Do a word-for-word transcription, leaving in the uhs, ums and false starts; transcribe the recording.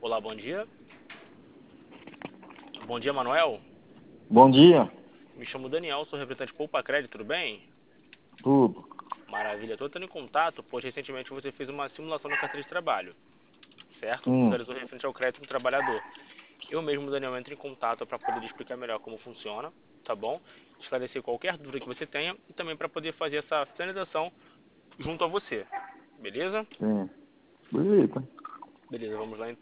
Olá, bom dia. Bom dia, Manuel. Bom dia. Me chamo Daniel, sou representante Poupa Crédito, tudo bem? Tudo. Maravilha. Estou entrando em contato, pois recentemente você fez uma simulação da carteira de trabalho, certo? Hum, Finalizou referente ao crédito do trabalhador. Eu mesmo, Daniel, entro em contato para poder explicar melhor como funciona, tá bom? Esclarecer qualquer dúvida que você tenha e também para poder fazer essa finalização junto a você. Beleza? sim. Beleza. Beleza, vamos lá então.